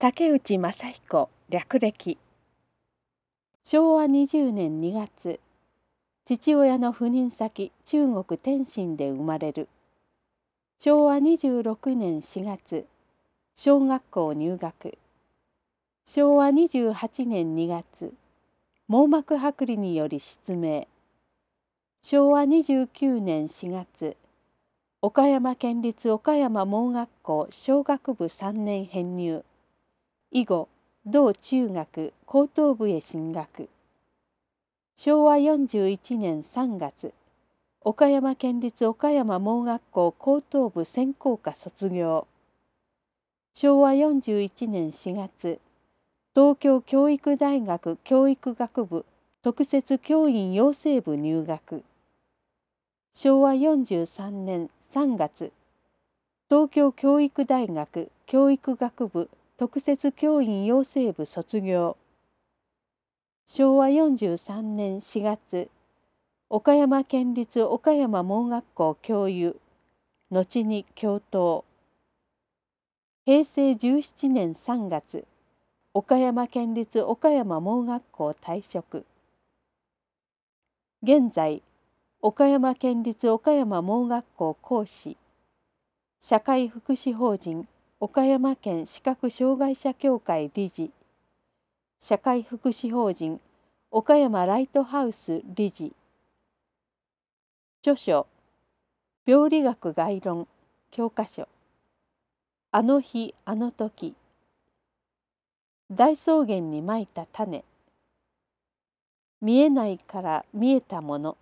竹内正彦略歴。昭和20年2月、父親の赴任先中国天津で生まれる。昭和26年4月、小学校入学。昭和28年2月、網膜剥離により失明。昭和29年4月、岡山県立岡山盲学校小学部3年編入。以後、同中学高等部へ進学。昭和41年3月、岡山県立岡山盲学校高等部専攻科卒業。昭和41年4月、東京教育大学教育学部特設教員養成部入学。昭和43年3月、東京教育大学教育学部特設教員養成部卒業。昭和43年4月、岡山県立岡山盲学校教諭、後に教頭。平成17年3月、岡山県立岡山盲学校退職。現在、岡山県立岡山盲学校講師、社会福祉法人岡山県視覚障害者協会理事、社会福祉法人岡山ライトハウス理事。著書、病理学概論教科書。あの日あの時。大草原にまいた種。見えないから見えたもの。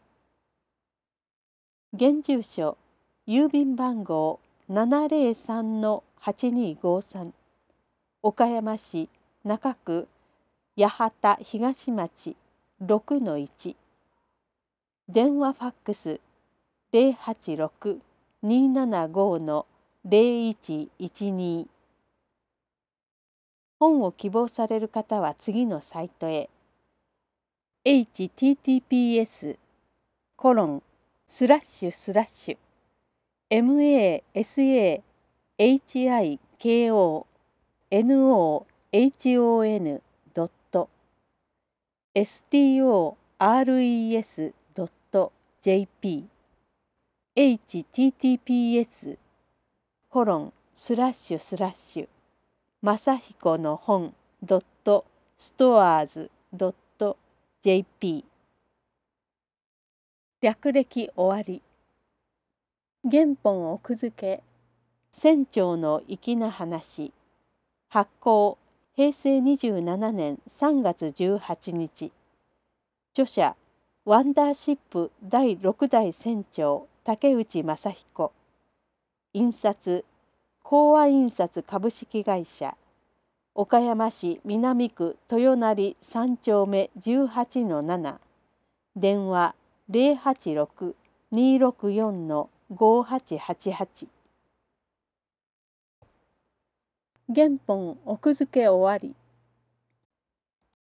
現住所、郵便番号703-8253。岡山市中区八幡東町6-1。電話ファックス086-275-0112。本を希望される方は次のサイトへ。https://masahikonohon.stores.jp https://まさひこの本 .stores.jp 略歴終わり。原本奥付け。船長の粋な話。発行平成27年3月18日。著者ワンダーシップ第6代船長竹内正彦。印刷講和印刷株式会社岡山市南区豊成3丁目18-7。電話086-264-5888。原本奥付け終わり。